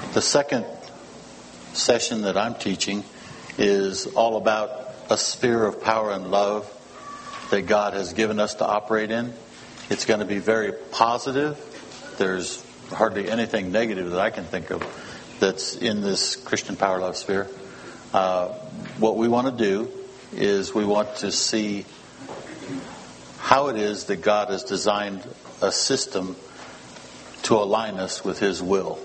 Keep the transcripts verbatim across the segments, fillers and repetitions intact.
The second session that I'm teaching is all about a sphere of power and love that God has given us to operate in. It's going to be very positive. There's hardly anything negative that I can think of that's in this Christian power love sphere. Uh, what we want to do is we want to see how it is that God has designed a system to align us with His will.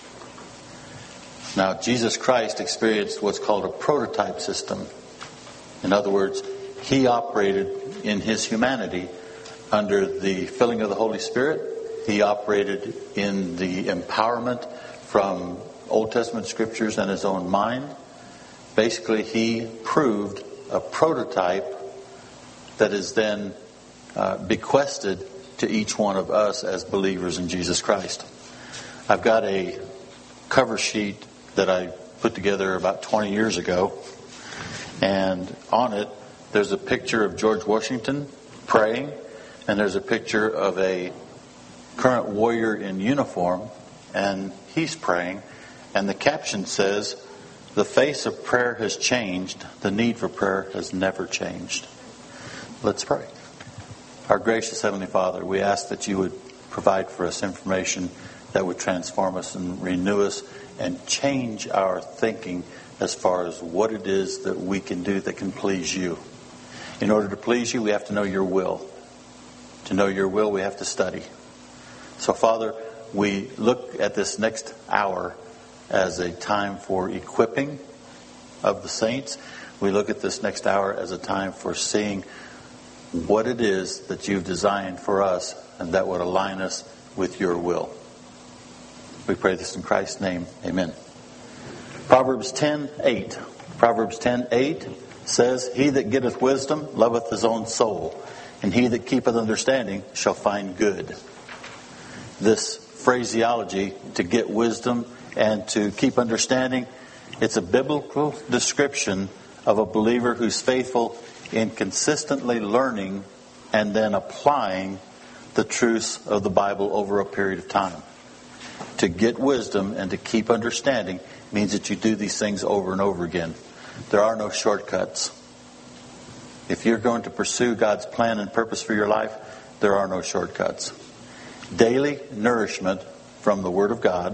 Now, Jesus Christ experienced what's called a prototype system. In other words, He operated in His humanity under the filling of the Holy Spirit. He operated in the empowerment from Old Testament scriptures and His own mind. Basically, He proved a prototype that is then uh, bequested to each one of us as believers in Jesus Christ. I've got a cover sheet that I put together about twenty years ago, and on it there's a picture of George Washington praying, and there's a picture of a current warrior in uniform, and he's praying, and the caption says, "The face of prayer has changed. The need for prayer has never changed." Let's pray. Our gracious Heavenly Father, we ask that you would provide for us information that would transform us and renew us and change our thinking as far as what it is that we can do that can please you. In order to please you, we have to know your will. To know your will, we have to study. So, Father, we look at this next hour as a time for equipping of the saints. We look at this next hour as a time for seeing what it is that you've designed for us and that would align us with your will. We pray this in Christ's name. Amen. Proverbs ten eight. Proverbs ten eight says, "He that getteth wisdom loveth his own soul, and he that keepeth understanding shall find good." This phraseology, to get wisdom and to keep understanding, it's a biblical description of a believer who's faithful in consistently learning and then applying the truths of the Bible over a period of time. To get wisdom and to keep understanding means that you do these things over and over again. There are no shortcuts. If you're going to pursue God's plan and purpose for your life, there are no shortcuts. Daily nourishment from the Word of God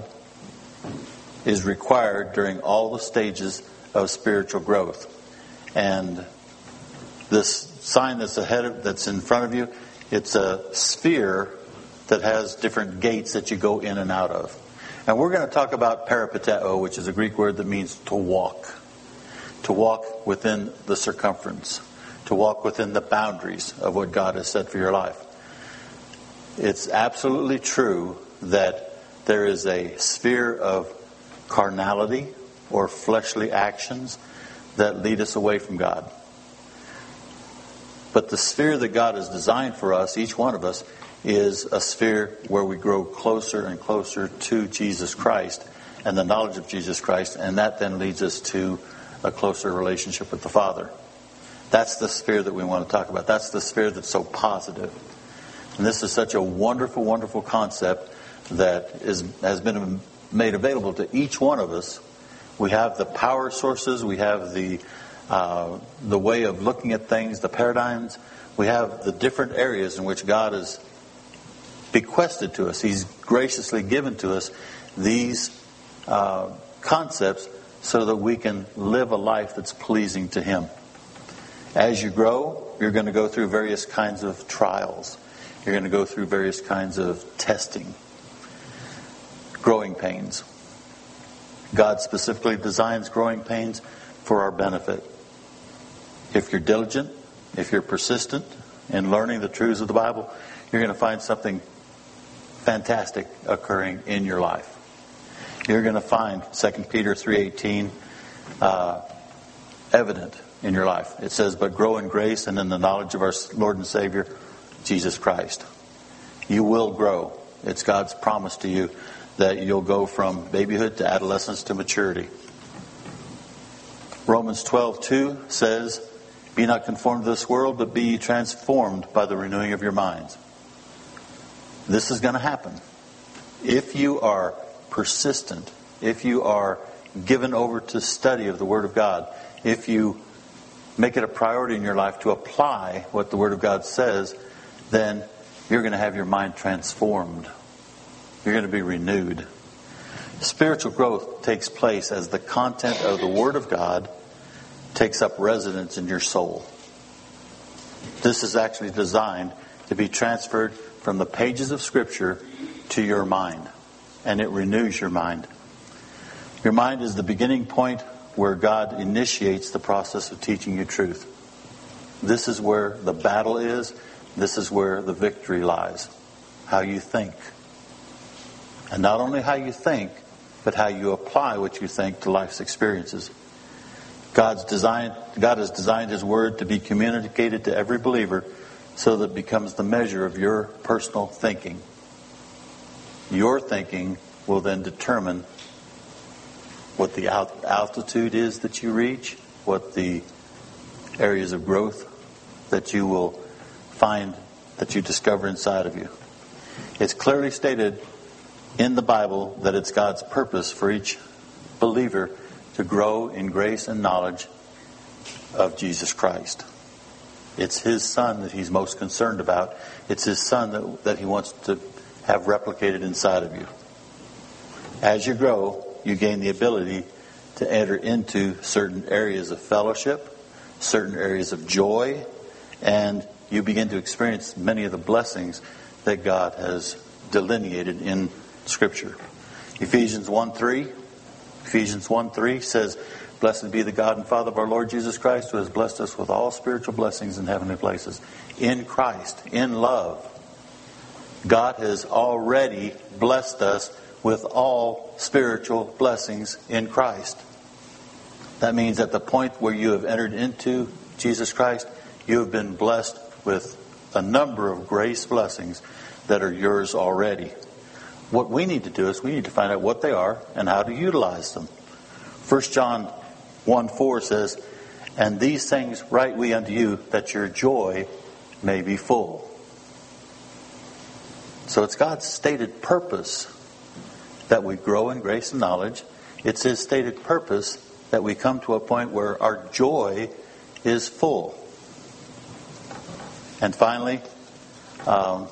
is required during all the stages of spiritual growth. And this sign that's ahead of, that's in front of you, it's a sphere that has different gates that you go in and out of. And we're going to talk about peripateo, which is a Greek word that means to walk. To walk within the circumference. To walk within the boundaries of what God has set for your life. It's absolutely true that there is a sphere of carnality or fleshly actions that lead us away from God. But the sphere that God has designed for us, each one of us, is a sphere where we grow closer and closer to Jesus Christ and the knowledge of Jesus Christ, and that then leads us to a closer relationship with the Father. That's the sphere that we want to talk about. That's the sphere that's so positive. And this is such a wonderful, wonderful concept that is has been made available to each one of us. We have the power sources, we have the uh, the way of looking at things, the paradigms. We have the different areas in which God has bequested to us. He's graciously given to us these uh, concepts so that we can live a life that's pleasing to Him. As you grow, you're going to go through various kinds of trials. You're going to go through various kinds of testing, growing pains. God specifically designs growing pains for our benefit. If you're diligent, if you're persistent in learning the truths of the Bible, you're going to find something fantastic occurring in your life. You're going to find Second Peter three eighteen uh, evident in your life. It says, "But grow in grace and in the knowledge of our Lord and Savior, Jesus Christ." You will grow. It's God's promise to you that you'll go from babyhood to adolescence to maturity. Romans twelve two says, "Be not conformed to this world, but be ye transformed by the renewing of your minds." This is going to happen. If you are persistent if you are given over to study of the Word of God, if you make it a priority in your life to apply what the Word of God says, then you're going to have your mind transformed. You're going to be renewed. Spiritual growth takes place as the content of the Word of God takes up residence in your soul. This is actually designed to be transferred from the pages of Scripture to your mind, and it renews your mind. Your mind is the beginning point where God initiates the process of teaching you truth. This is where the battle is. This is where the victory lies. How you think. And not only how you think, but how you apply what you think to life's experiences. God's designed, God has designed His Word to be communicated to every believer so that it becomes the measure of your personal thinking. Your thinking will then determine what the altitude is that you reach, what the areas of growth that you will find, that you discover inside of you. It's clearly stated in the Bible that it's God's purpose for each believer to grow in grace and knowledge of Jesus Christ. It's His Son that He's most concerned about. It's His Son that, that He wants to have replicated inside of you. As you grow, you gain the ability to enter into certain areas of fellowship, certain areas of joy, and you begin to experience many of the blessings that God has delineated in Scripture. Ephesians one three Ephesians one three says, "Blessed be the God and Father of our Lord Jesus Christ, who has blessed us with all spiritual blessings in heavenly places." In Christ, in love, God has already blessed us with all spiritual blessings in Christ. That means at the point where you have entered into Jesus Christ, you have been blessed with a number of grace blessings that are yours already. What we need to do is we need to find out what they are and how to utilize them. First John one four says, "And these things write we unto you, that your joy may be full." So it's God's stated purpose that we grow in grace and knowledge. It's His stated purpose that we come to a point where our joy is full. And finally, um,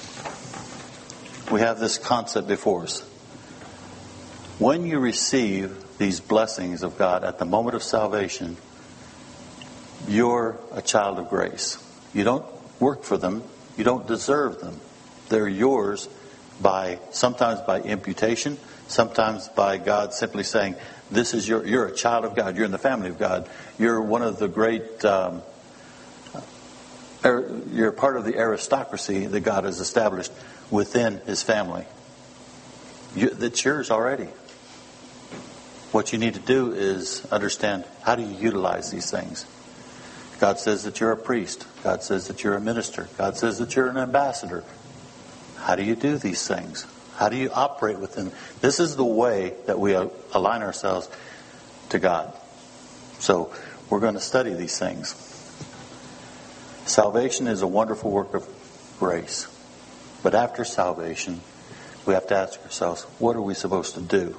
we have this concept before us. When you receive these blessings of God at the moment of salvation, you're a child of grace. You don't work for them. You don't deserve them. They're yours by sometimes by imputation, sometimes by God simply saying, "This is your. You're a child of God. You're in the family of God. You're one of the great. Um, you're part of the aristocracy that God has established within His family. You, that's yours already. What you need to do is understand, how do you utilize these things? God says that you're a priest. God says that you're a minister. God says that you're an ambassador. How do you do these things? How do you operate within? This is the way that we align ourselves to God. So we're going to study these things. Salvation is a wonderful work of grace. But after salvation, we have to ask ourselves, what are we supposed to do?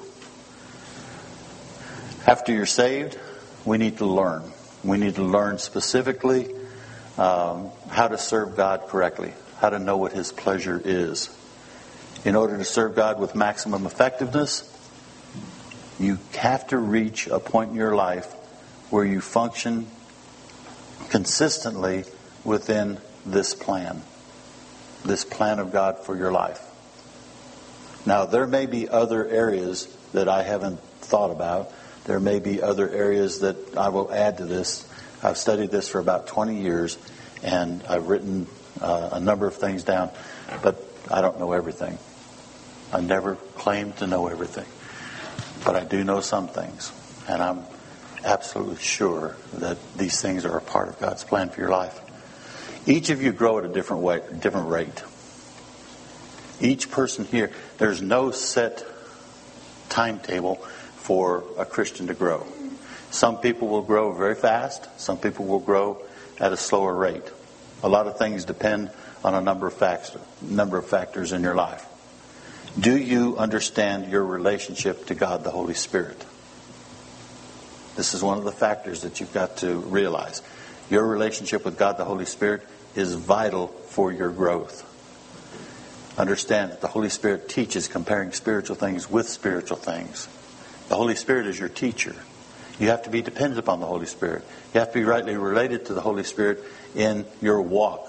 After you're saved, we need to learn. We need to learn specifically um, how to serve God correctly, how to know what His pleasure is. In order to serve God with maximum effectiveness, you have to reach a point in your life where you function consistently within this plan, this plan of God for your life. Now, there may be other areas that I haven't thought about. There may be other areas that I will add to this. I've studied this for about twenty years, and I've written uh, a number of things down, but I don't know everything. I never claimed to know everything, but I do know some things, and I'm absolutely sure that these things are a part of God's plan for your life. Each of you grow at a different way, different rate. Each person here, there's no set timetable for a Christian to grow. Some people will grow very fast. Some people will grow at a slower rate. A lot of things depend on a number of factors, number of factors in your life. Do you understand your relationship to God the Holy Spirit? This is one of the factors that you've got to realize. Your relationship with God the Holy Spirit is vital for your growth. Understand that the Holy Spirit teaches comparing spiritual things with spiritual things. The Holy Spirit is your teacher. You have to be dependent upon the Holy Spirit. You have to be rightly related to the Holy Spirit in your walk.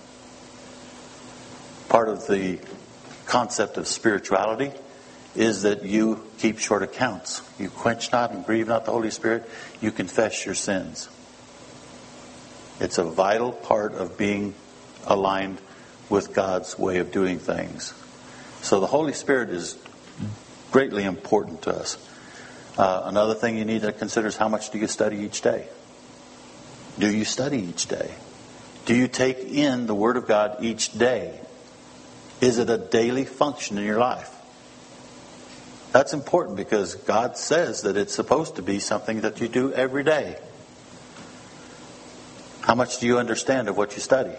Part of the concept of spirituality is that you keep short accounts. You quench not and grieve not the Holy Spirit. You confess your sins. It's a vital part of being aligned with God's way of doing things. So the Holy Spirit is greatly important to us. Uh, another thing you need to consider is how much do you study each day? Do you study each day? Do you take in the Word of God each day? Is it a daily function in your life? That's important because God says that it's supposed to be something that you do every day. How much do you understand of what you study?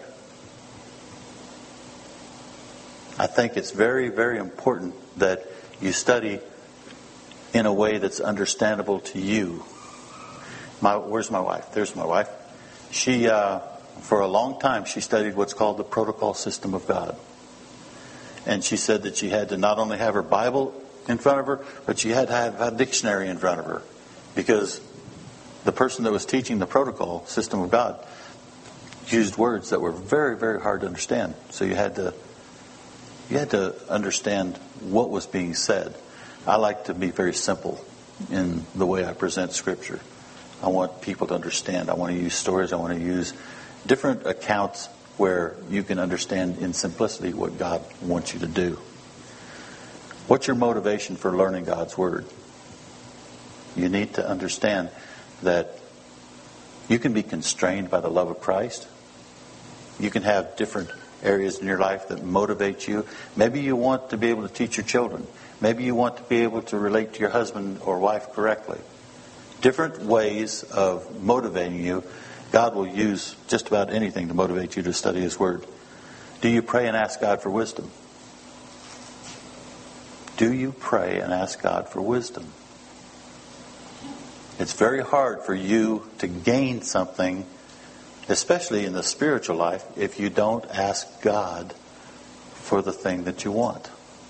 I think it's very, very important that you study in a way that's understandable to you. My, where's my wife? There's my wife. She, uh, for a long time, she studied what's called the protocol system of God. And she said that she had to not only have her Bible in front of her, but she had to have a dictionary in front of her. Because the person that was teaching the protocol system of God used words that were very, very hard to understand. So you had to you had to understand what was being said. I like to be very simple in the way I present Scripture. I want people to understand. I want to use stories. I want to use different accounts where you can understand in simplicity what God wants you to do. What's your motivation for learning God's Word? You need to understand that you can be constrained by the love of Christ. You can have different areas in your life that motivate you. Maybe you want to be able to teach your children. Maybe you want to be able to relate to your husband or wife correctly. Different ways of motivating you. God will use just about anything to motivate you to study His Word. Do you pray and ask God for wisdom? Do you pray and ask God for wisdom? It's very hard for you to gain something, especially in the spiritual life, if you don't ask God for the thing that you want.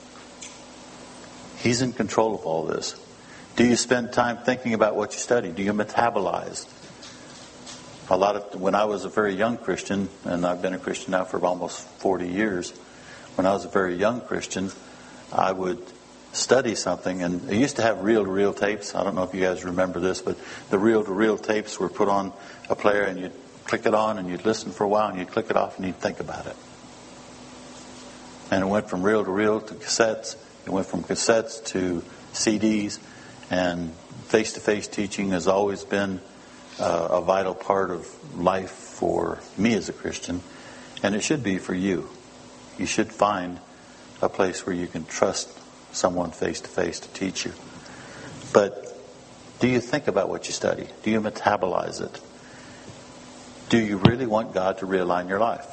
He's in control of all this. Do you spend time thinking about what you study? Do you metabolize? A lot of when I was a very young Christian, and I've been a Christian now for almost forty years, when I was a very young Christian, I would study something, and I used to have reel-to-reel tapes. I don't know if you guys remember this, but the reel-to-reel tapes were put on a player, and you'd click it on, and you'd listen for a while, and you'd click it off, and you'd think about it. And it went from reel-to-reel to cassettes. It went from cassettes to C Ds, and face-to-face teaching has always been uh, a vital part of life for me as a Christian, and it should be for you. You should find a place where you can trust someone face-to-face to teach you. But do you think about what you study? Do you metabolize it? Do you really want God to realign your life?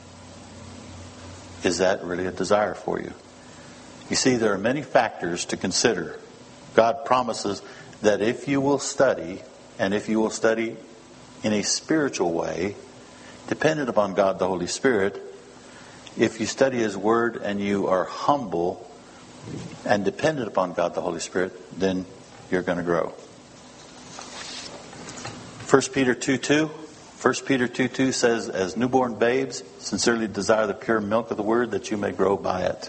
Is that really a desire for you? You see, there are many factors to consider. God promises that if you will study, and if you will study in a spiritual way, dependent upon God the Holy Spirit, if you study His Word and you are humble and dependent upon God the Holy Spirit, then you're going to grow. First Peter two two. First Peter two two says, as newborn babes, sincerely desire the pure milk of the Word that you may grow by it.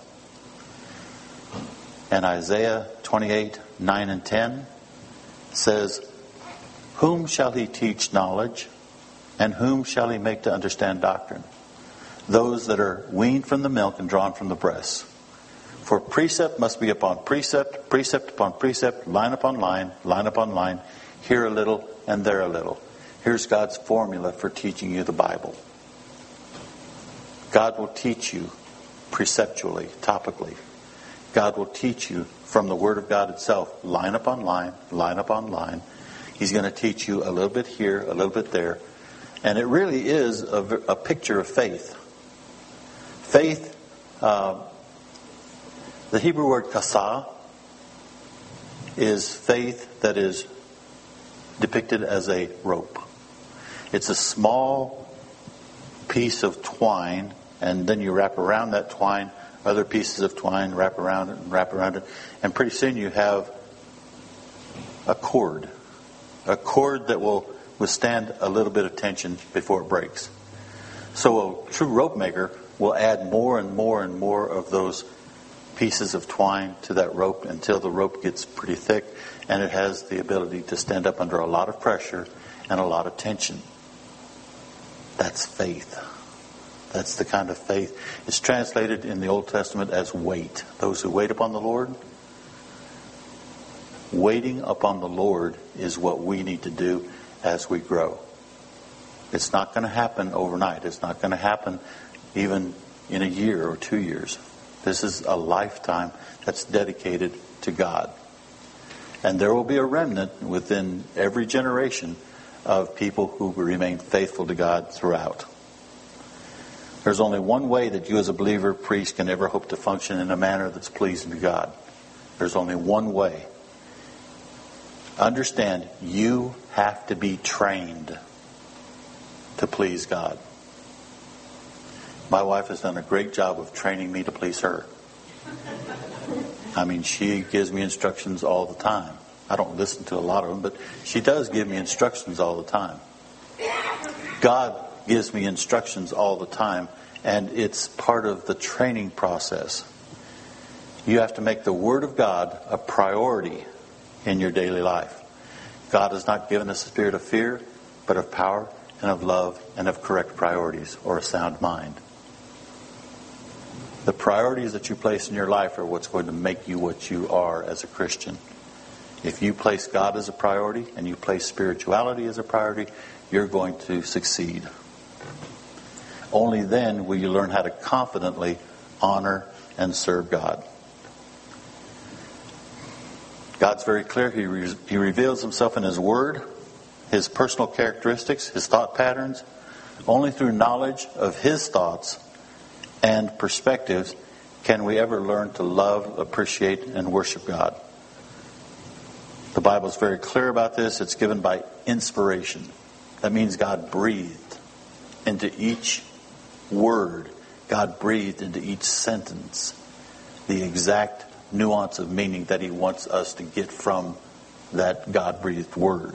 And Isaiah twenty-eight nine and ten says, whom shall He teach knowledge, and whom shall He make to understand doctrine? Those that are weaned from the milk and drawn from the breast. For precept must be upon precept, precept upon precept, line upon line, line upon line, here a little and there a little. Here's God's formula for teaching you the Bible. God will teach you preceptually, topically. God will teach you from the Word of God itself, line upon line, line upon line. He's going to teach you a little bit here, a little bit there. And it really is a, a picture of faith. Faith, uh, The Hebrew word kasah is faith that is depicted as a rope. It's a small piece of twine, and then you wrap around that twine other pieces of twine, wrap around it and wrap around it, and pretty soon you have a cord. A cord that will withstand a little bit of tension before it breaks. So a true rope maker will add more and more and more of those pieces of twine to that rope until the rope gets pretty thick and it has the ability to stand up under a lot of pressure and a lot of tension. That's faith. That's the kind of faith. It's translated in the Old Testament as wait. Those who wait upon the Lord. Waiting upon the Lord is what we need to do as we grow. It's not going to happen overnight. It's not going to happen even in a year or two years. This is a lifetime that's dedicated to God. And there will be a remnant within every generation of people who remain faithful to God throughout. There's only one way that you as a believer priest can ever hope to function in a manner that's pleasing to God. There's only one way. Understand, you have to be trained to please God. My wife has done a great job of training me to please her. I mean, she gives me instructions all the time. I don't listen to a lot of them, but she does give me instructions all the time. God gives me instructions all the time, and it's part of the training process. You have to make the Word of God a priority in your daily life. God has not given us a spirit of fear, but of power and of love and of correct priorities or a sound mind. The priorities that you place in your life are what's going to make you what you are as a Christian. If you place God as a priority and you place spirituality as a priority, you're going to succeed. Only then will you learn how to confidently honor and serve God. God's very clear. He, re- he reveals himself in his word, his personal characteristics, his thought patterns. Only through knowledge of his thoughts and perspectives can we ever learn to love, appreciate, and worship God. The Bible is very clear about this. It's given by inspiration. That means God breathed into each word. God breathed into each sentence the exact nuance of meaning that he wants us to get from that God-breathed word.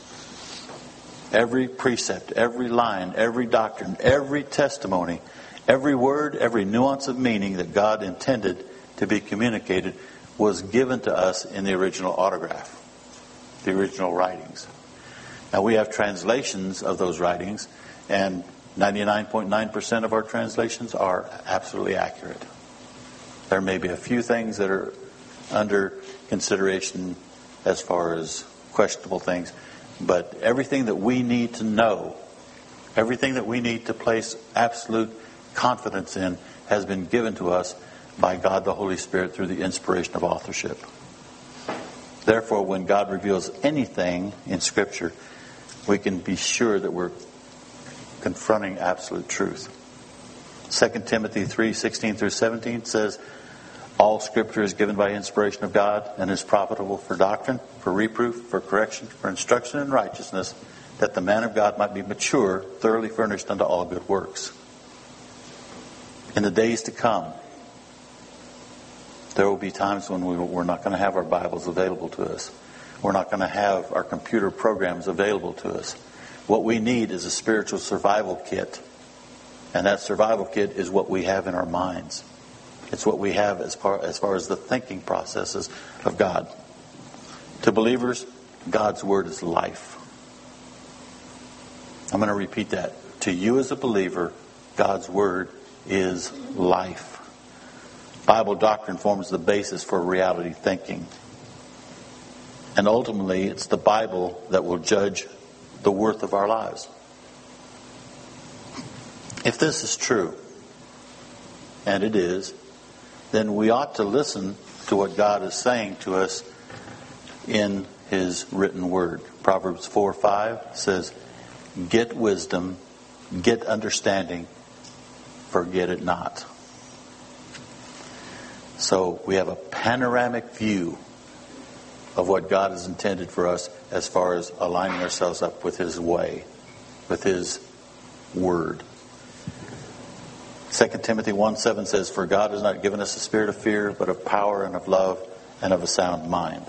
Every precept, every line, every doctrine, every testimony, every word, every nuance of meaning that God intended to be communicated was given to us in the original autograph, the original writings. Now we have translations of those writings, and ninety-nine point nine percent of our translations are absolutely accurate. There may be a few things that are under consideration as far as questionable things, but everything that we need to know, everything that we need to place absolute confidence in has been given to us by God the Holy Spirit through the inspiration of authorship. Therefore, when God reveals anything in Scripture, we can be sure that we're confronting absolute truth. Second Timothy three sixteen through seventeen says, all Scripture is given by inspiration of God and is profitable for doctrine, for reproof, for correction, for instruction in righteousness, that the man of God might be mature, thoroughly furnished unto all good works. In the days to come, there will be times when we, we're not going to have our Bibles available to us. We're not going to have our computer programs available to us. What we need is a spiritual survival kit. And that survival kit is what we have in our minds. It's what we have as far, as far as the thinking processes of God. To believers, God's Word is life. I'm going to repeat that. To you as a believer, God's Word is life. Bible doctrine forms the basis for reality thinking. And ultimately, it's the Bible that will judge the worth of our lives. If this is true, and it is, then we ought to listen to what God is saying to us in His written word. Proverbs four five says, get wisdom, get understanding, forget it not. So we have a panoramic view of what God has intended for us as far as aligning ourselves up with His way, with His Word. Second Timothy one seven says, "For God has not given us a spirit of fear, but of power and of love and of a sound mind."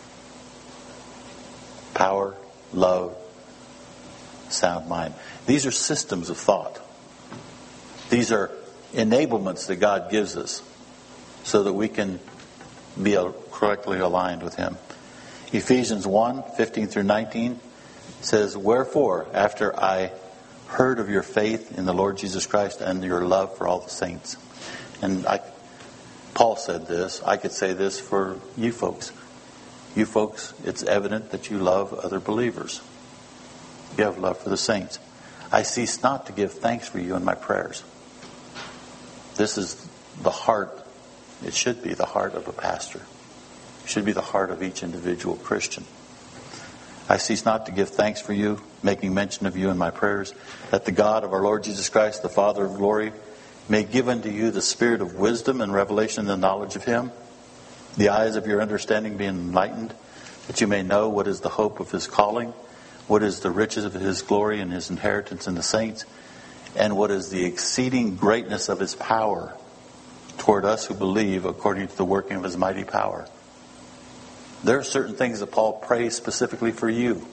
Power, love, sound mind. These are systems of thought. These are enablements that God gives us so that we can be correctly aligned with Him. Ephesians one fifteen through nineteen says, "Wherefore, after I heard of your faith in the Lord Jesus Christ and your love for all the saints." And I, Paul said this. I could say this for you folks. You folks, it's evident that you love other believers. You have love for the saints. "I cease not to give thanks for you in my prayers." This is the heart. It should be the heart of a pastor. It should be the heart of each individual Christian. "I cease not to give thanks for you, making mention of you in my prayers, that the God of our Lord Jesus Christ, the Father of glory, may give unto you the spirit of wisdom and revelation in the knowledge of Him, the eyes of your understanding being enlightened, that you may know what is the hope of His calling, what is the riches of His glory and His inheritance in the saints, and what is the exceeding greatness of His power toward us who believe according to the working of His mighty power." There are certain things that Paul prays specifically for you.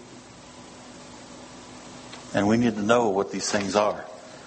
And we need to know what these things are.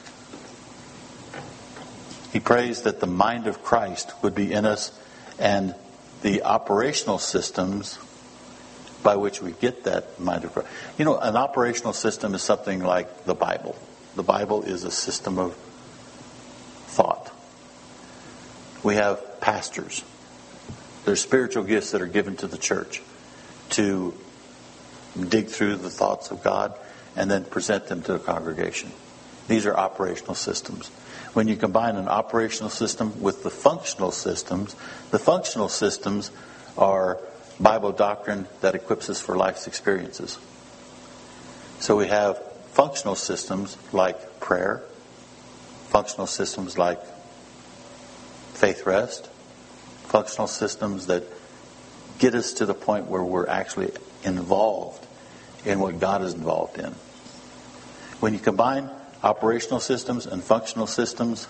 He prays that the mind of Christ would be in us, and the operational systems by which we get that mind of Christ. You know, an operational system is something like the Bible. The Bible is a system of thought. We have pastors. There's spiritual gifts that are given to the church to dig through the thoughts of God and then present them to the congregation. These are operational systems. When you combine an operational system with the functional systems, the functional systems are Bible doctrine that equips us for life's experiences. So we have functional systems like prayer, functional systems like faith rest, functional systems that get us to the point where we're actually involved in what God is involved in. When you combine operational systems and functional systems,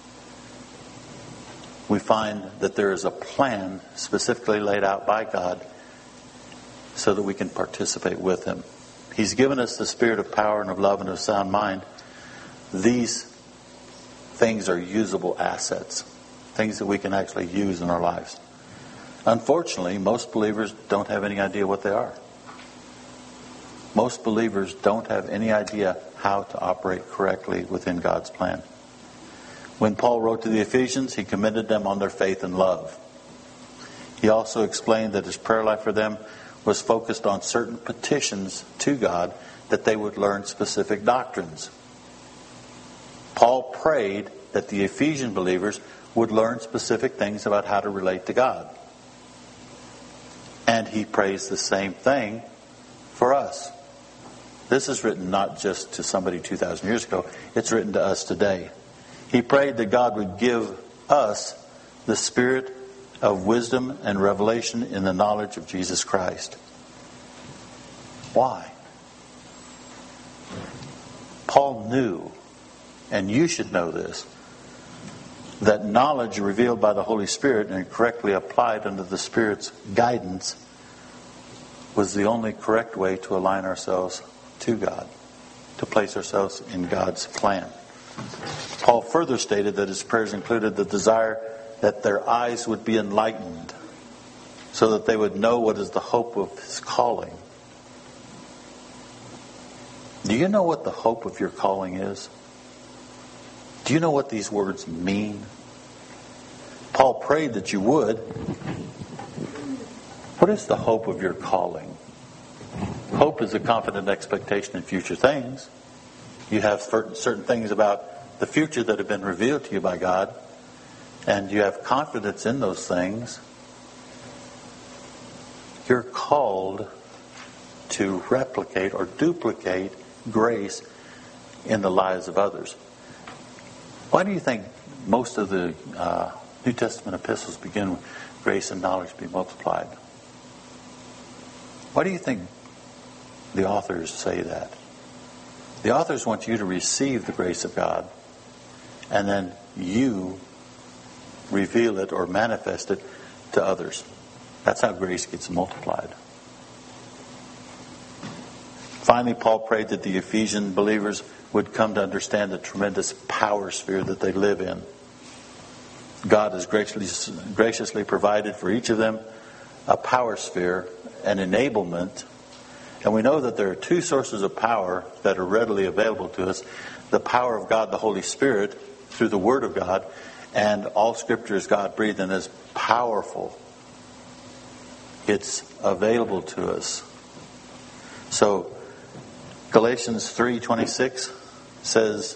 we find that there is a plan specifically laid out by God so that we can participate with Him. He's given us the spirit of power and of love and of sound mind. These things are usable assets, things that we can actually use in our lives. Unfortunately, most believers don't have any idea what they are. Most believers don't have any idea how to operate correctly within God's plan. When Paul wrote to the Ephesians, he commended them on their faith and love. He also explained that his prayer life for them was focused on certain petitions to God that they would learn specific doctrines. Paul prayed that the Ephesian believers would learn specific things about how to relate to God. And he prays the same thing for us. This is written not just to somebody two thousand years ago. It's written to us today. He prayed that God would give us the spirit of wisdom and revelation in the knowledge of Jesus Christ. Why? Paul knew, and you should know this, that knowledge revealed by the Holy Spirit and correctly applied under the Spirit's guidance was the only correct way to align ourselves to God, to place ourselves in God's plan. Paul further stated that his prayers included the desire that their eyes would be enlightened so that they would know what is the hope of his calling. Do you know what the hope of your calling is? Do you know what these words mean? Paul prayed that you would. What is the hope of your calling? Hope is a confident expectation in future things. You have certain things about the future that have been revealed to you by God, and you have confidence in those things. You're called to replicate or duplicate grace in the lives of others. Why do you think most of the uh, New Testament epistles begin with grace and knowledge be multiplied. Why do you think the authors say that? The authors want you to receive the grace of God, and then you reveal it or manifest it to others. That's how grace gets multiplied. Finally, Paul prayed that the Ephesian believers would come to understand the tremendous power sphere that they live in. God has graciously, graciously provided for each of them a power sphere, an enablement. And we know that there are two sources of power that are readily available to us. The power of God, the Holy Spirit, through the Word of God. And all Scripture is God-breathed and is powerful. It's available to us. So, Galatians three twenty-six says,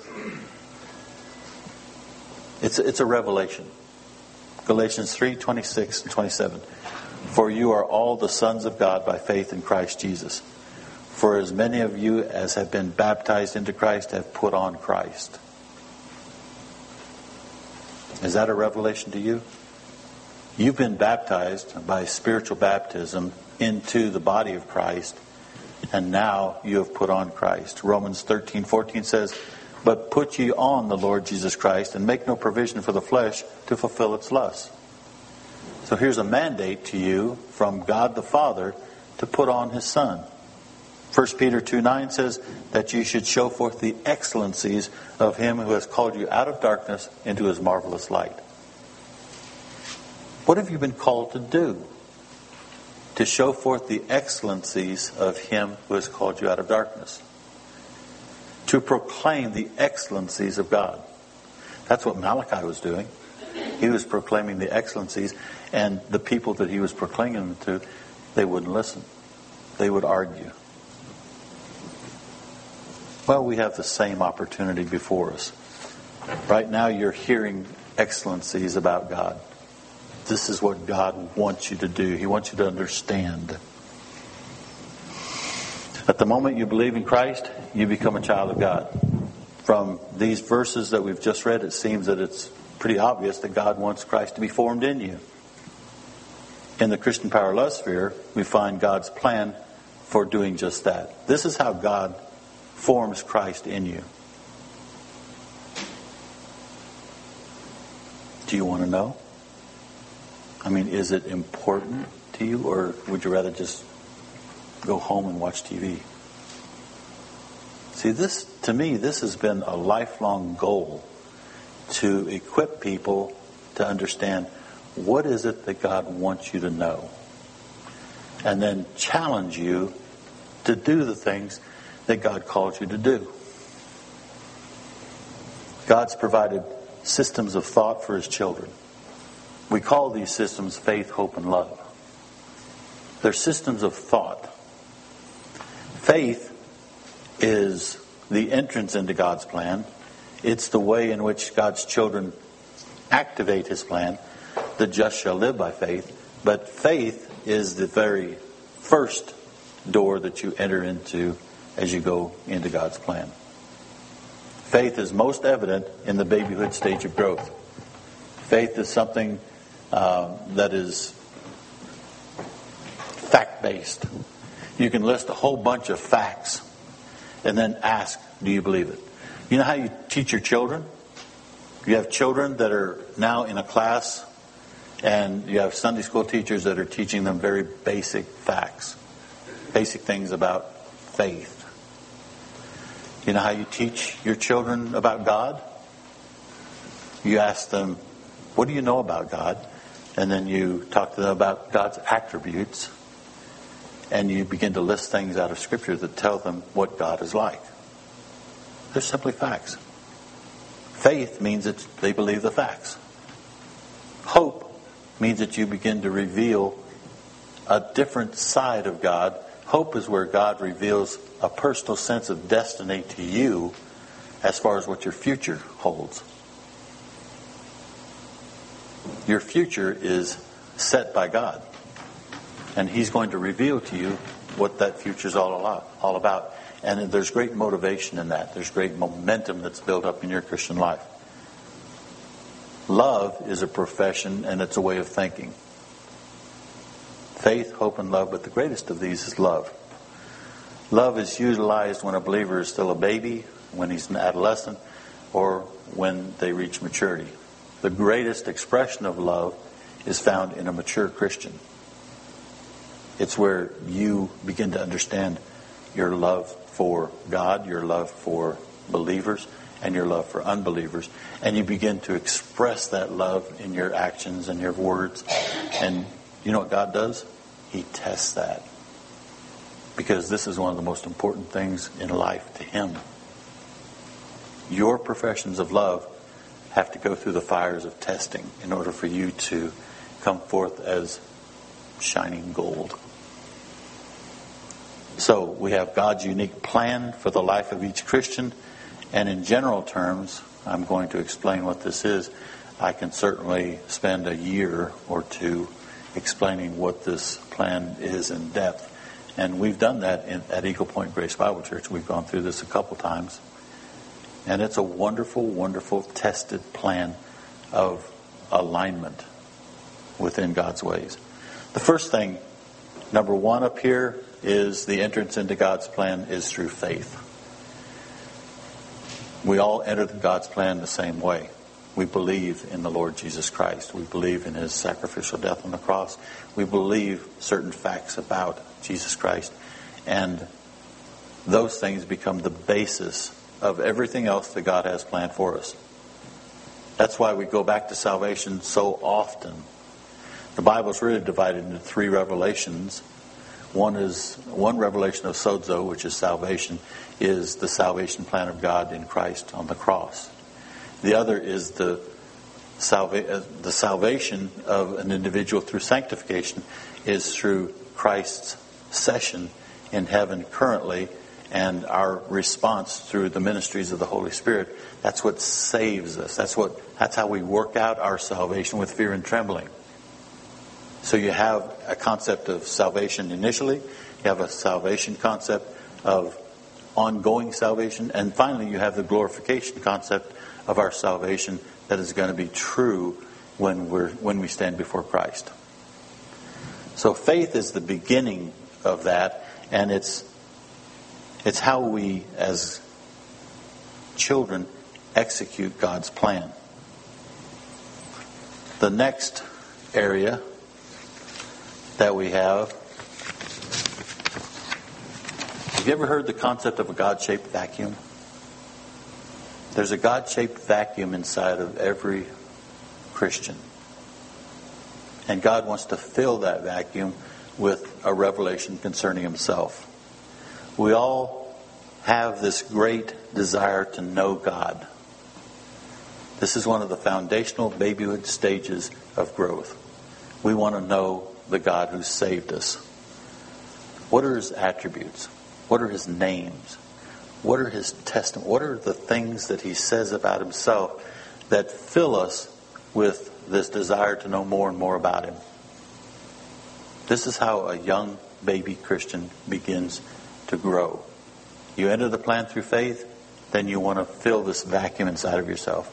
it's, it's a revelation. Galatians three twenty-six and twenty-seven. For you are all the sons of God by faith in Christ Jesus. For as many of you as have been baptized into Christ have put on Christ. Is that a revelation to you? You've been baptized by spiritual baptism into the body of Christ, and now you have put on Christ. Romans thirteen fourteen says, but put ye on the Lord Jesus Christ, and make no provision for the flesh to fulfill its lusts. So here's a mandate to you from God the Father to put on His Son. First Peter two nine says that you should show forth the excellencies of Him who has called you out of darkness into His marvelous light. What have you been called to do? To show forth the excellencies of Him who has called you out of darkness. To proclaim the excellencies of God. That's what Malachi was doing. He was proclaiming the excellencies, and the people that he was proclaiming them to, they wouldn't listen. They would argue. Well, we have the same opportunity before us. Right now you're hearing excellencies about God. This is what God wants you to do. He wants you to understand. At the moment you believe in Christ, you become a child of God. From these verses that we've just read, it seems that it's pretty obvious that God wants Christ to be formed in you. In the Christian Power Love Sphere, we find God's plan for doing just that. This is how God forms Christ in you. Do you want to know? I mean, is it important to you, or would you rather just go home and watch T V? See, this, to me, this has been a lifelong goal, to equip people to understand what is it that God wants you to know, and then challenge you to do the things that God called you to do. God's provided systems of thought for His children. We call these systems faith, hope, and love. They're systems of thought. Faith is the entrance into God's plan. It's the way in which God's children activate His plan. The just shall live by faith. But faith is the very first door that you enter into as you go into God's plan. Faith is most evident in the babyhood stage of growth. Faith is something uh, that is fact-based. You can list a whole bunch of facts and then ask, do you believe it? You know how you teach your children? You have children that are now in a class, and you have Sunday school teachers that are teaching them very basic facts, basic things about faith. You know how you teach your children about God? You ask them, what do you know about God? And then you talk to them about God's attributes. And you begin to list things out of Scripture that tell them what God is like. They're simply facts. Faith means that they believe the facts. Hope means that you begin to reveal a different side of God. Hope is where God reveals a personal sense of destiny to you as far as what your future holds. Your future is set by God. And He's going to reveal to you what that future is all about, all about. And there's great motivation in that. There's great momentum that's built up in your Christian life. Love is a profession and it's a way of thinking. Faith, hope, and love, but the greatest of these is love. Love is utilized when a believer is still a baby, when he's an adolescent, or when they reach maturity. The greatest expression of love is found in a mature Christian. It's where you begin to understand your love for God, your love for believers, and your love for unbelievers. And you begin to express that love in your actions and your words. And you know what God does? He tests that. Because this is one of the most important things in life to Him. Your professions of love have to go through the fires of testing in order for you to come forth as shining gold. So we have God's unique plan for the life of each Christian. And in general terms, I'm going to explain what this is. I can certainly spend a year or two explaining what this plan is in depth. And we've done that in, at Eagle Point Grace Bible Church. We've gone through this a couple times. And it's a wonderful, wonderful tested plan of alignment within God's ways. The first thing, number one up here, is the entrance into God's plan is through faith. We all enter God's plan the same way. We believe in the Lord Jesus Christ. We believe in His sacrificial death on the cross. We believe certain facts about Jesus Christ. And those things become the basis of everything else that God has planned for us. That's why we go back to salvation so often. The Bible is really divided into three revelations. One is one revelation of sozo, which is salvation, is the salvation plan of God in Christ on the cross. The other is the salva- the salvation of an individual through sanctification is through Christ's session in heaven currently and our response through the ministries of the Holy Spirit. That's what saves us. That's what that's how we work out our salvation with fear and trembling. So you have a concept of salvation initially, you have a salvation concept of ongoing salvation, and finally you have the glorification concept of our salvation that is going to be true when we're when we stand before Christ. So faith is the beginning of that, and it's it's how we as children execute God's plan. The next area that we have. Have you ever heard the concept of a God-shaped vacuum? There's a God-shaped vacuum inside of every Christian. And God wants to fill that vacuum with a revelation concerning Himself. We all have this great desire to know God. This is one of the foundational babyhood stages of growth. We want to know the God who saved us. What are His attributes? What are His names? What are His testimonies? What are the things that He says about Himself that fill us with this desire to know more and more about Him? This is how a young baby Christian begins to grow. You enter the plan through faith, then you want to fill this vacuum inside of yourself.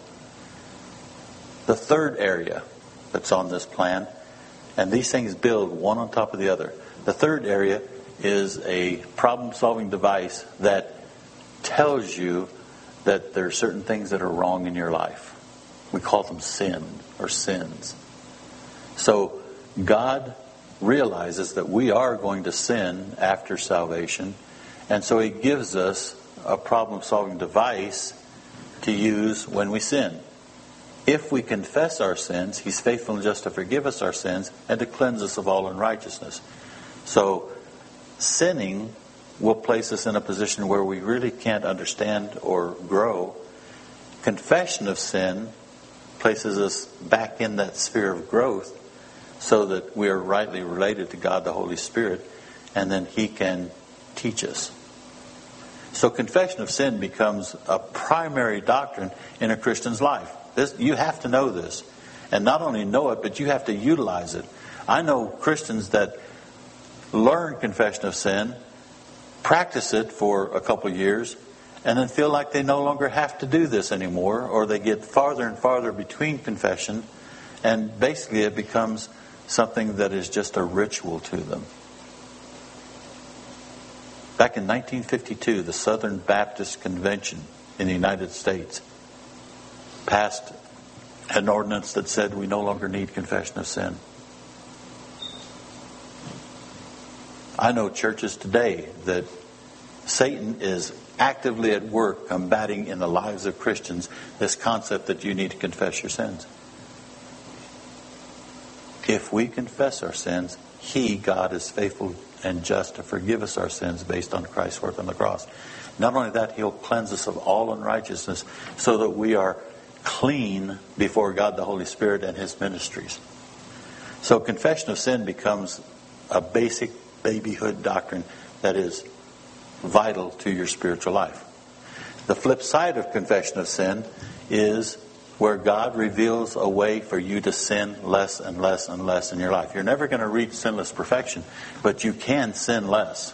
The third area that's on this plan, and these things build one on top of the other. The third area is a problem-solving device that tells you that there are certain things that are wrong in your life. We call them sin or sins. So God realizes that we are going to sin after salvation, and so He gives us a problem-solving device to use when we sin. If we confess our sins, He's faithful and just to forgive us our sins and to cleanse us of all unrighteousness. So, sinning will place us in a position where we really can't understand or grow. Confession of sin places us back in that sphere of growth so that we are rightly related to God the Holy Spirit, and then He can teach us. So confession of sin becomes a primary doctrine in a Christian's life. This, you have to know this. And not only know it, but you have to utilize it. I know Christians that learn confession of sin, practice it for a couple of years, and then feel like they no longer have to do this anymore, or they get farther and farther between confession, and basically it becomes something that is just a ritual to them. Back in nineteen fifty-two, the Southern Baptist Convention in the United States passed an ordinance that said we no longer need confession of sin. I know churches today that Satan is actively at work combating in the lives of Christians this concept that you need to confess your sins. If we confess our sins, He, God, is faithful and just to forgive us our sins based on Christ's work on the cross. Not only that, He'll cleanse us of all unrighteousness so that we are clean before God the Holy Spirit and His ministries. So confession of sin becomes a basic babyhood doctrine that is vital to your spiritual life. The flip side of confession of sin is where God reveals a way for you to sin less and less and less in your life. You're never going to reach sinless perfection, but you can sin less.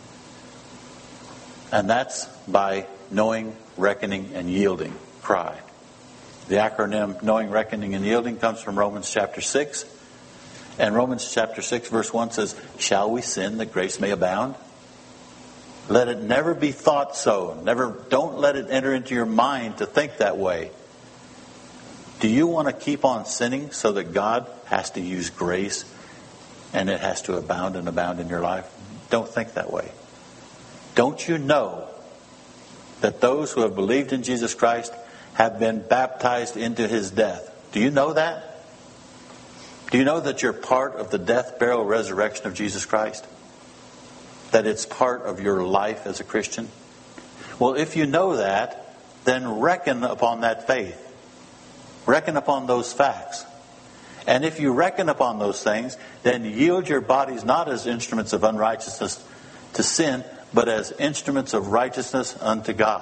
And that's by knowing, reckoning, and yielding. Cry. The acronym knowing, reckoning, and yielding comes from Romans chapter six. And Romans chapter six verse one says, "Shall we sin that grace may abound? Let it never be thought so." Never, don't let it enter into your mind to think that way. Do you want to keep on sinning so that God has to use grace and it has to abound and abound in your life? Don't think that way. Don't you know that those who have believed in Jesus Christ have been baptized into His death? Do you know that? Do you know that you're part of the death, burial, resurrection of Jesus Christ? That it's part of your life as a Christian? Well, if you know that, then reckon upon that faith. Reckon upon those facts. And if you reckon upon those things, then yield your bodies not as instruments of unrighteousness to sin, but as instruments of righteousness unto God.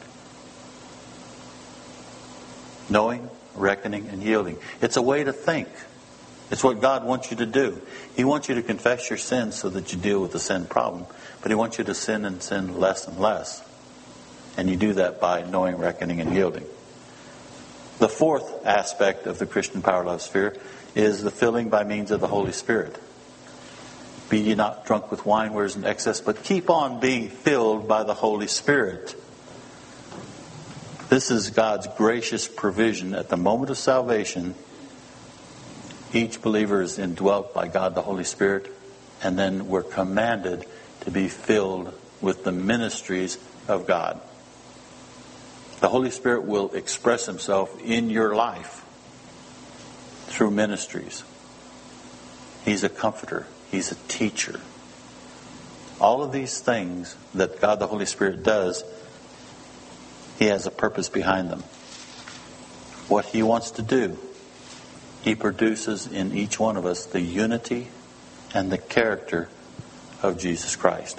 Knowing, reckoning, and yielding. It's a way to think. It's what God wants you to do. He wants you to confess your sins so that you deal with the sin problem. But He wants you to sin and sin less and less. And you do that by knowing, reckoning, and yielding. The fourth aspect of the Christian power love sphere is the filling by means of the Holy Spirit. Be ye not drunk with wine where is in excess, but keep on being filled by the Holy Spirit. This is God's gracious provision. At the moment of salvation, each believer is indwelt by God the Holy Spirit, and then we're commanded to be filled with the ministries of God. The Holy Spirit will express Himself in your life through ministries. He's a comforter. He's a teacher. All of these things that God the Holy Spirit does, He has a purpose behind them. What He wants to do, He produces in each one of us the unity and the character of Jesus Christ.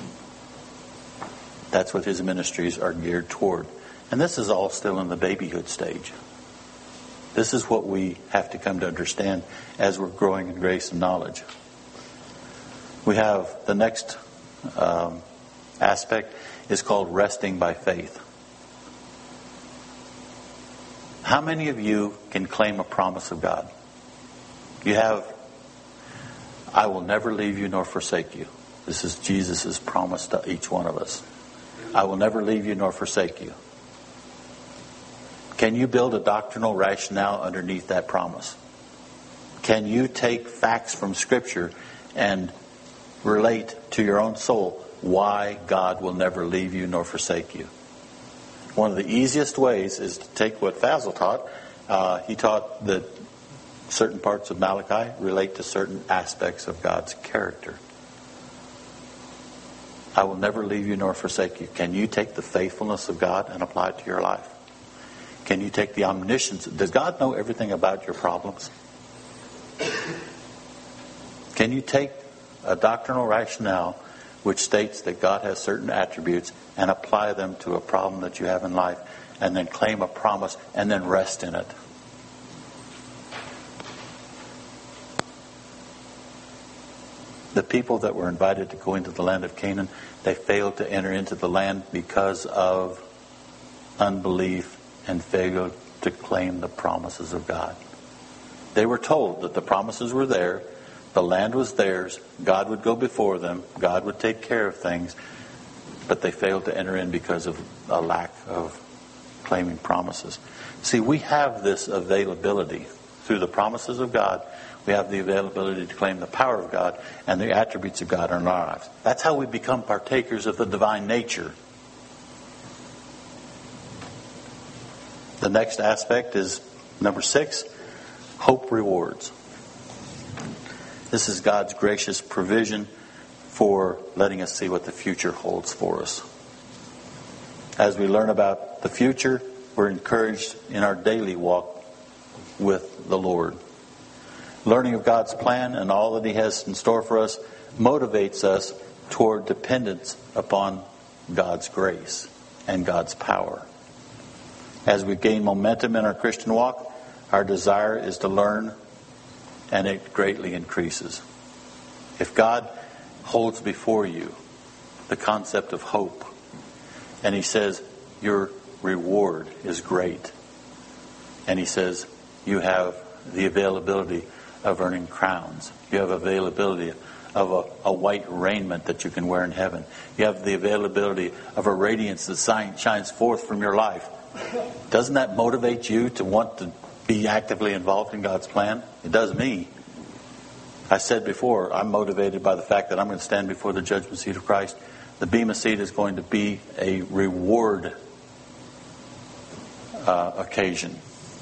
That's what His ministries are geared toward. And this is all still in the babyhood stage. This is what we have to come to understand as we're growing in grace and knowledge. We have the next um, aspect is called resting by faith. How many of you can claim a promise of God? You have, "I will never leave you nor forsake you." This is Jesus' promise to each one of us. "I will never leave you nor forsake you." Can you build a doctrinal rationale underneath that promise? Can you take facts from Scripture and relate to your own soul why God will never leave you nor forsake you? One of the easiest ways is to take what Fazil taught. Uh, he taught that certain parts of Malachi relate to certain aspects of God's character. "I will never leave you nor forsake you." Can you take the faithfulness of God and apply it to your life? Can you take the omniscience? Does God know everything about your problems? Can you take a doctrinal rationale which states that God has certain attributes and apply them to a problem that you have in life, and then claim a promise and then rest in it? The people that were invited to go into the land of Canaan, they failed to enter into the land because of unbelief and failure to claim the promises of God. They were told that the promises were there, the land was theirs, God would go before them, God would take care of things, but they failed to enter in because of a lack of claiming promises. See, we have this availability through the promises of God. We have the availability to claim the power of God and the attributes of God in our lives. That's how we become partakers of the divine nature. The next aspect is number six, hope rewards. This is God's gracious provision for letting us see what the future holds for us. As we learn about the future, we're encouraged in our daily walk with the Lord. Learning of God's plan and all that He has in store for us motivates us toward dependence upon God's grace and God's power. As we gain momentum in our Christian walk, our desire is to learn, and it greatly increases. If God holds before you the concept of hope, and He says your reward is great, and He says you have the availability of earning crowns, you have availability of a, a white raiment that you can wear in heaven, you have the availability of a radiance that shines forth from your life, doesn't that motivate you to want to be actively involved in God's plan? It does me. I said before, I'm motivated by the fact that I'm going to stand before the judgment seat of Christ. The Bema seat is going to be a reward uh, occasion.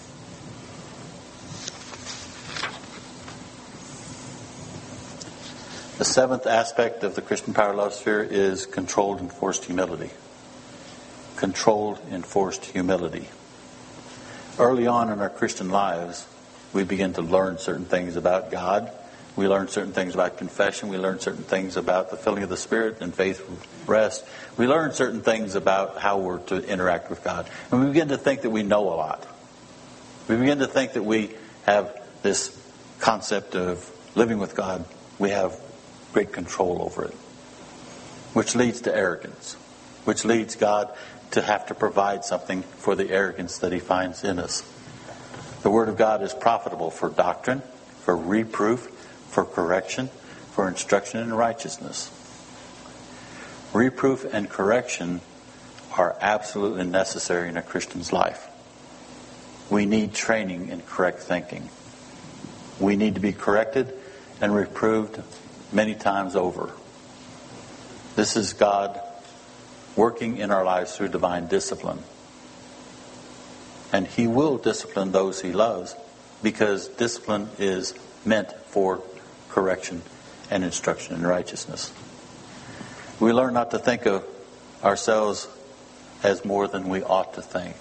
The seventh aspect of the Christian power love sphere is controlled enforced humility. Controlled enforced humility. Early on in our Christian lives, we begin to learn certain things about God. We learn certain things about confession. We learn certain things about the filling of the Spirit and faith rest. We learn certain things about how we're to interact with God. And we begin to think that we know a lot. We begin to think that we have this concept of living with God. We have great control over it, which leads to arrogance, which leads God to have to provide something for the arrogance that He finds in us. The Word of God is profitable for doctrine, for reproof, for correction, for instruction in righteousness. Reproof and correction are absolutely necessary in a Christian's life. We need training in correct thinking. We need to be corrected and reproved many times over. This is God working in our lives through divine discipline. And He will discipline those He loves, because discipline is meant for correction and instruction in righteousness. We learn not to think of ourselves as more than we ought to think.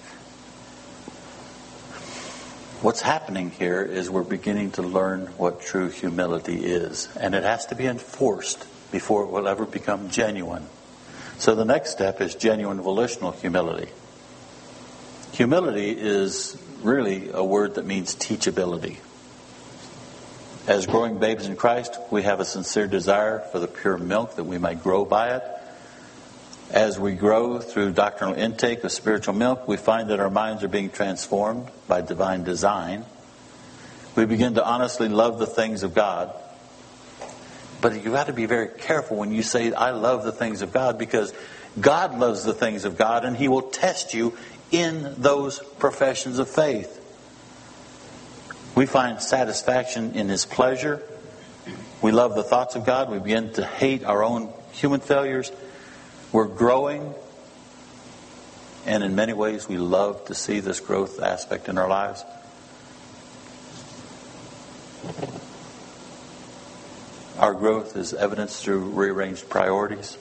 What's happening here is we're beginning to learn what true humility is. And it has to be enforced before it will ever become genuine. So the next step is genuine volitional humility. Humility is really a word that means teachability. As growing babes in Christ, we have a sincere desire for the pure milk that we might grow by it. As we grow through doctrinal intake of spiritual milk, we find that our minds are being transformed by divine design. We begin to honestly love the things of God. But you've got to be very careful when you say, I love the things of God, because God loves the things of God, and He will test you in those professions of faith. We find satisfaction in His pleasure. We love the thoughts of God. We begin to hate our own human failures. We're growing, and in many ways we love to see this growth aspect in our lives. Our growth is evidenced through rearranged priorities.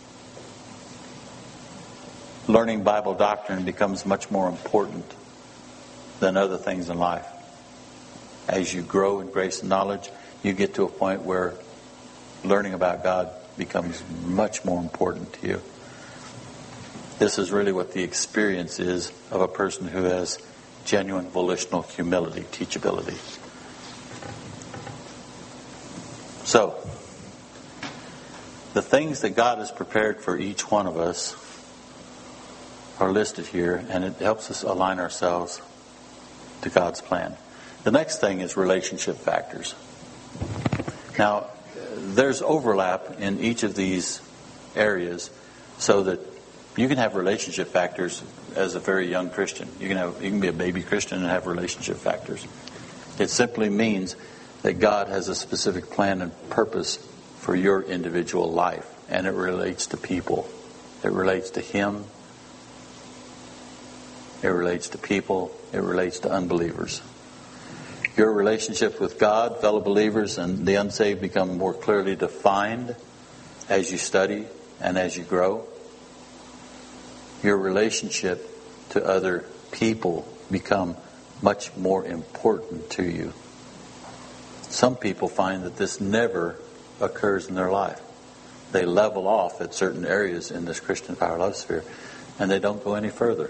Learning Bible doctrine becomes much more important than other things in life. As you grow in grace and knowledge, you get to a point where learning about God becomes much more important to you. This is really what the experience is of a person who has genuine volitional humility, teachability. So, The things that God has prepared for each one of us are listed here, and it helps us align ourselves to God's plan. The next thing is relationship factors. Now, there's overlap in each of these areas so that you can have relationship factors as a very young Christian. You can have you can be a baby Christian and have relationship factors. It simply means that God has a specific plan and purpose for your individual life, and it relates to people. It relates to Him. It relates to people. It relates to unbelievers. Your relationship with God, fellow believers, and the unsaved become more clearly defined as you study and as you grow. Your relationship to other people become much more important to you. Some people find that this never occurs in their life. They level off at certain areas in this Christian power love sphere, and they don't go any further.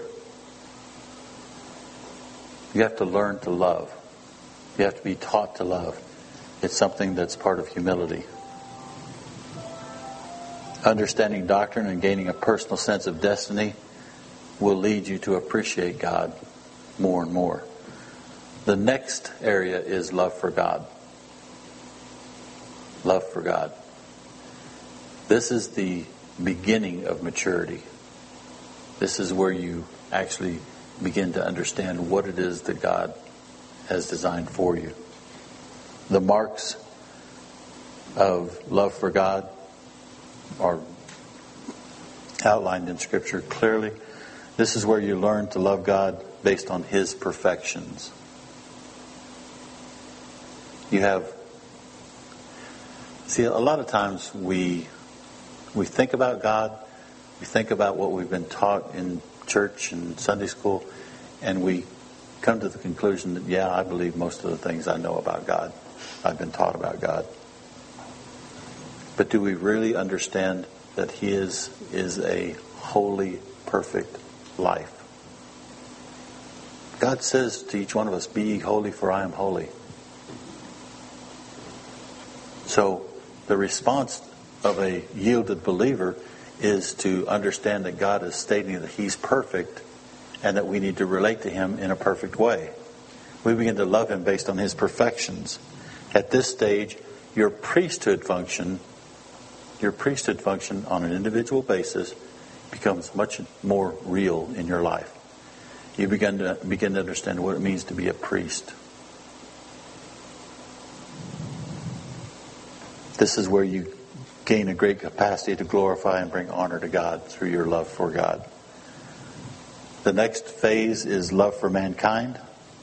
You have to learn to love. You have to be taught to love. It's something that's part of humility. Understanding doctrine and gaining a personal sense of destiny will lead you to appreciate God more and more. The next area is love for God. Love for God. This is the beginning of maturity. This is where you actually begin to understand what it is that God has designed for you. The marks of love for God are outlined in Scripture clearly. This is where you learn to love God based on His perfections. You have, see, a lot of times we we think about God, we think about what we've been taught in church and Sunday school, and we come to the conclusion that, yeah, I believe most of the things I know about God. I've been taught about God. But do we really understand that His is a holy, perfect life? God says to each one of us, "Be ye holy, for I am holy." So the response of a yielded believer is to understand that God is stating that He's perfect and that we need to relate to Him in a perfect way. We begin to love Him based on His perfections. At this stage, your priesthood function, your priesthood function on an individual basis becomes much more real in your life. You begin to begin to understand what it means to be a priest. This is where you gain a great capacity to glorify and bring honor to God through your love for God. The next phase is love for mankind.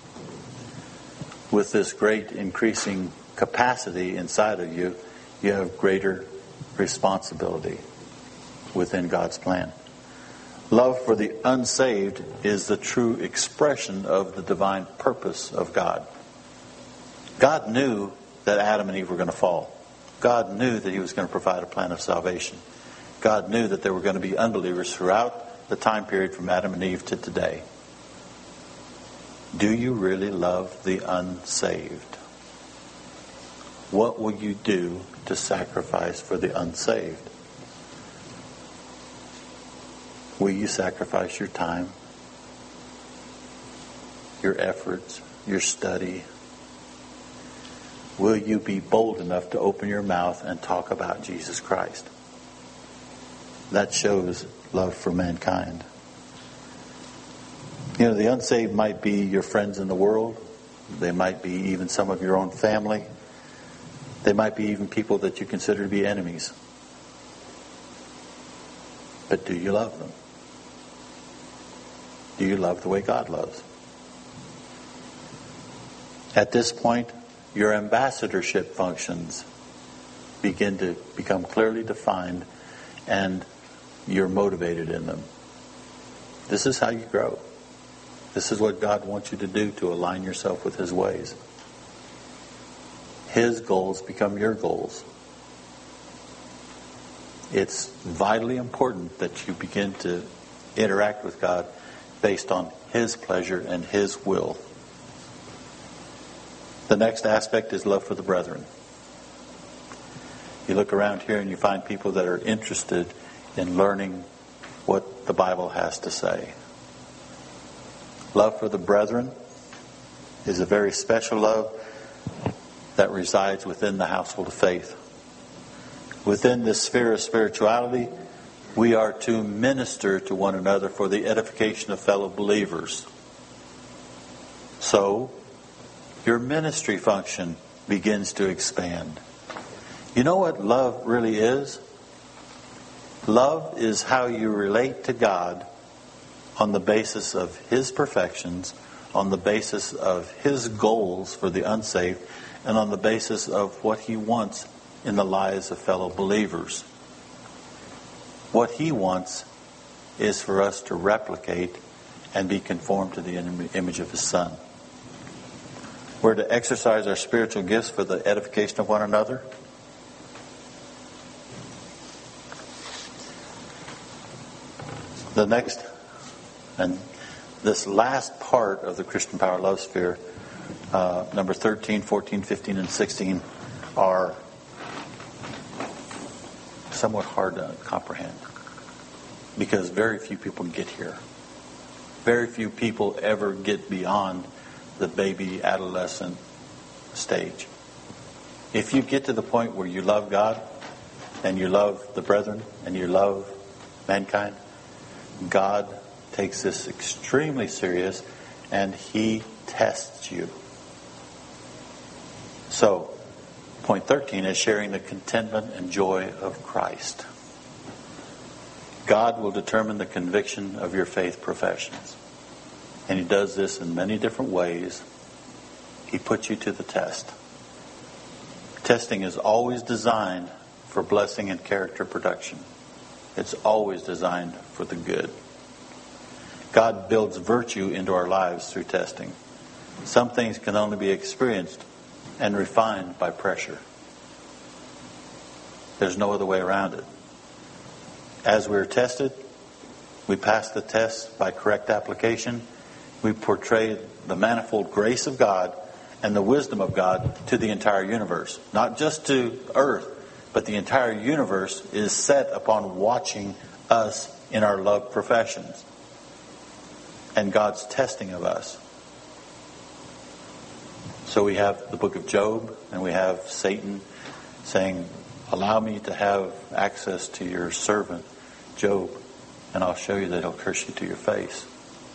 With this great increasing capacity inside of you, you have greater responsibility within God's plan. Love for the unsaved is the true expression of the divine purpose of God. God knew that Adam and Eve were going to fall. God knew that He was going to provide a plan of salvation. God knew that there were going to be unbelievers throughout the time period from Adam and Eve to today. Do you really love the unsaved? What will you do to sacrifice for the unsaved? Will you sacrifice your time, your efforts, your study? Will you be bold enough to open your mouth and talk about Jesus Christ? That shows love for mankind. You know, the unsaved might be your friends in the world. They might be even some of your own family. They might be even people that you consider to be enemies. But do you love them? Do you love the way God loves? At this point, your ambassadorship functions begin to become clearly defined, and you're motivated in them. This is how you grow. This is what God wants you to do to align yourself with His ways. His goals become your goals. It's vitally important that you begin to interact with God based on His pleasure and His will. The next aspect is love for the brethren. You look around here and you find people that are interested in learning what the Bible has to say. Love for the brethren is a very special love that resides within the household of faith. Within this sphere of spirituality, we are to minister to one another for the edification of fellow believers. So, your ministry function begins to expand. You know what love really is? Love is how you relate to God on the basis of His perfections, on the basis of His goals for the unsaved, and on the basis of what He wants in the lives of fellow believers. What He wants is for us to replicate and be conformed to the image of His Son. We're to exercise our spiritual gifts for the edification of one another. The next, and this last part of the Christian Power Love Sphere, uh, number thirteen, fourteen, fifteen, and sixteen, are somewhat hard to comprehend because very few people get here. Very few people ever get beyond the baby adolescent stage. If you get to the point where you love God and you love the brethren and you love mankind, God takes this extremely serious and He tests you. So, point thirteen is sharing the contentment and joy of Christ. God will determine the conviction of your faith professions. And He does this in many different ways. He puts you to the test. Testing is always designed for blessing and character production. It's always designed for the good. God builds virtue into our lives through testing. Some things can only be experienced and refined by pressure. There's no other way around it. As we're tested, we pass the test by correct application. We portray the manifold grace of God and the wisdom of God to the entire universe. Not just to earth, but the entire universe is set upon watching us in our love professions and God's testing of us. So we have the book of Job, and we have Satan saying, allow me to have access to your servant, Job, and I'll show you that he'll curse you to your face.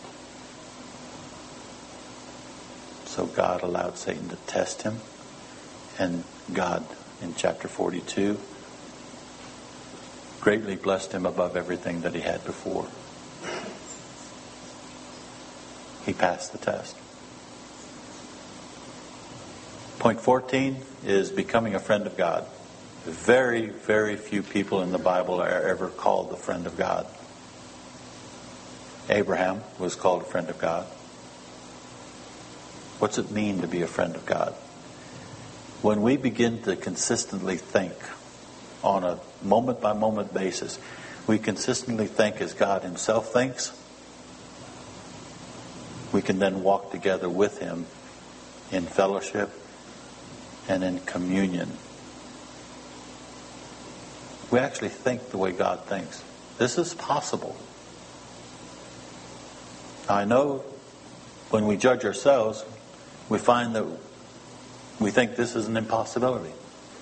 So God allowed Satan to test him, and God, in chapter forty-two, greatly blessed him above everything that he had before. He passed the test. Point fourteen is becoming a friend of God. Very, very few people in the Bible are ever called the friend of God. Abraham was called a friend of God. What's it mean to be a friend of God? When we begin to consistently think on a moment-by-moment basis, we consistently think as God Himself thinks, we can then walk together with Him in fellowship and in communion. We actually think the way God thinks. This is possible. Now, I know when we judge ourselves, we find that we think this is an impossibility.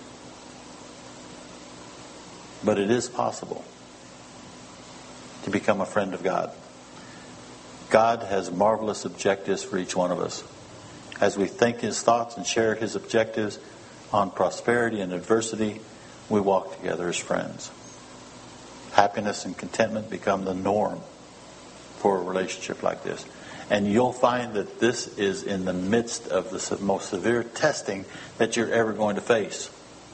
But it is possible to become a friend of God. God has marvelous objectives for each one of us. As we think His thoughts and share His objectives on prosperity and adversity, we walk together as friends. Happiness and contentment become the norm for a relationship like this. And you'll find that this is in the midst of the most severe testing that you're ever going to face.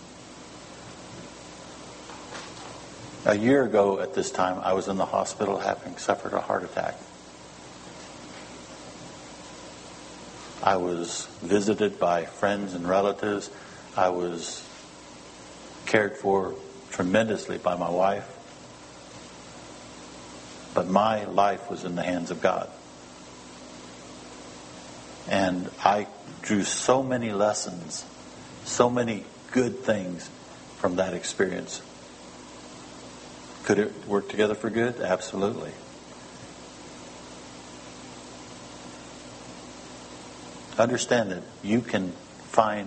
A year ago at this time, I was in the hospital having suffered a heart attack. I was visited by friends and relatives. I was cared for tremendously by my wife. But my life was in the hands of God. And I drew so many lessons, so many good things from that experience. Could it work together for good? Absolutely. Understand that you can find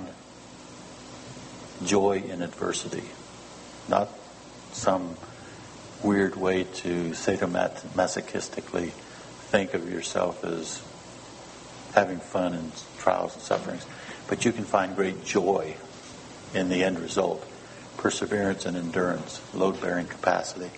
joy in adversity. Not some weird way to sadomasochistically think of yourself as having fun in trials and sufferings. But you can find great joy in the end result. Perseverance and endurance, load-bearing capacity.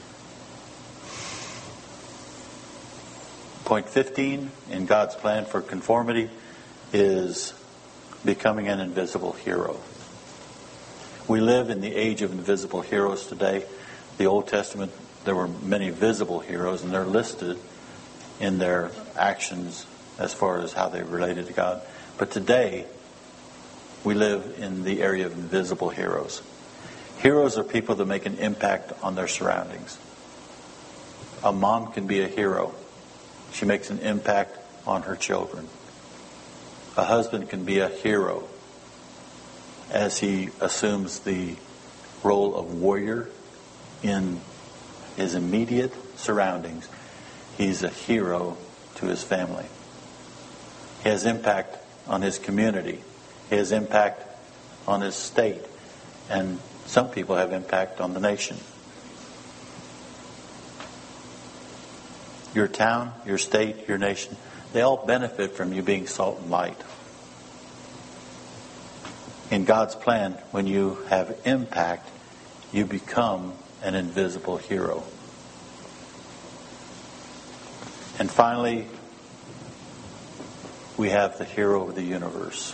Point fifteen in God's plan for conformity is becoming an invisible hero. We live in the age of invisible heroes today. The Old Testament, there were many visible heroes, and they're listed in their actions as far as how they related to God. But today, we live in the area of invisible heroes. Heroes are people that make an impact on their surroundings. A mom can be a hero. She makes an impact on her children. A husband can be a hero as he assumes the role of warrior in his immediate surroundings. He's a hero to his family. He has impact on his community. He has impact on his state. And some people have impact on the nation. Your town, your state, your nation, they all benefit from you being salt and light. In God's plan, when you have impact, you become an invisible hero. And finally, we have the hero of the universe.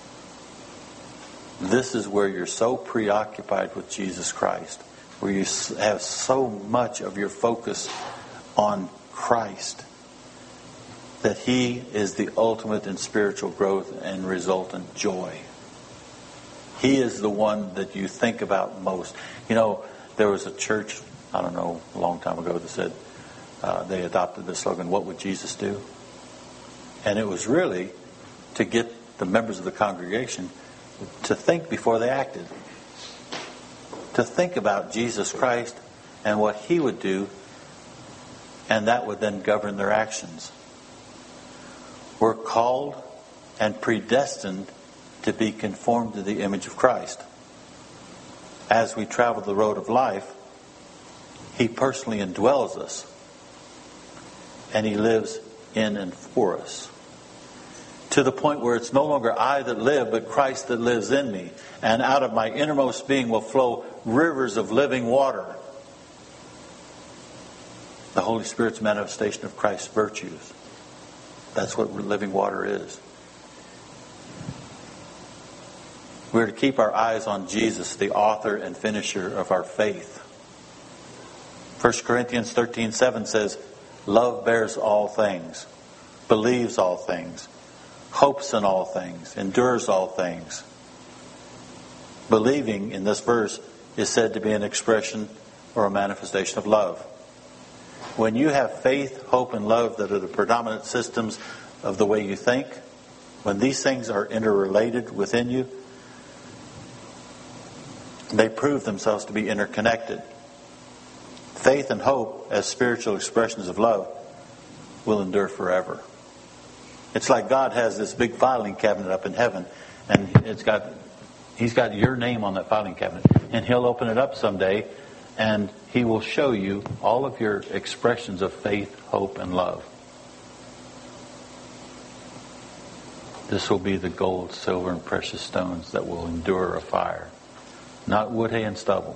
This is where you're so preoccupied with Jesus Christ, where you have so much of your focus on Christ, that He is the ultimate in spiritual growth and resultant joy. He is the one that you think about most. You know, there was a church, I don't know, a long time ago that said uh, they adopted the slogan, "What would Jesus do?" And it was really to get the members of the congregation to think before they acted. To think about Jesus Christ and what He would do, and that would then govern their actions. We're called and predestined to be conformed to the image of Christ. As we travel the road of life, He personally indwells us, and He lives in and for us, to the point where it's no longer I that live, but Christ that lives in me. And out of my innermost being will flow rivers of living water. The Holy Spirit's manifestation of Christ's virtues. That's what living water is. We're to keep our eyes on Jesus, the author and finisher of our faith. First Corinthians thirteen seven says, "Love bears all things, believes all things, hopes in all things, endures all things." Believing in this verse is said to be an expression or a manifestation of love. When you have faith, hope, and love that are the predominant systems of the way you think, when these things are interrelated within you, they prove themselves to be interconnected. Faith and hope, as spiritual expressions of love, will endure forever. It's like God has this big filing cabinet up in heaven, and it's got, He's got your name on that filing cabinet. And He'll open it up someday, and He will show you all of your expressions of faith, hope, and love. This will be the gold, silver, and precious stones that will endure a fire. Not wood, hay, and stubble.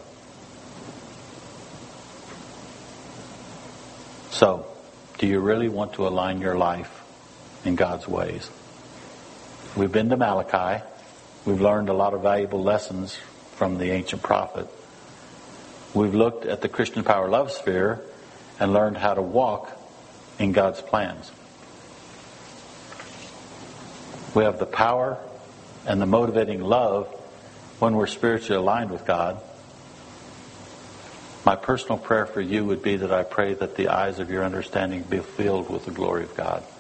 So, do you really want to align your life in God's ways? We've been to Malachi. We've learned a lot of valuable lessons from the ancient prophet. We've looked at the Christian power love sphere and learned how to walk in God's plans. We have the power and the motivating love when we're spiritually aligned with God. My personal prayer for you would be that I pray that the eyes of your understanding be filled with the glory of God.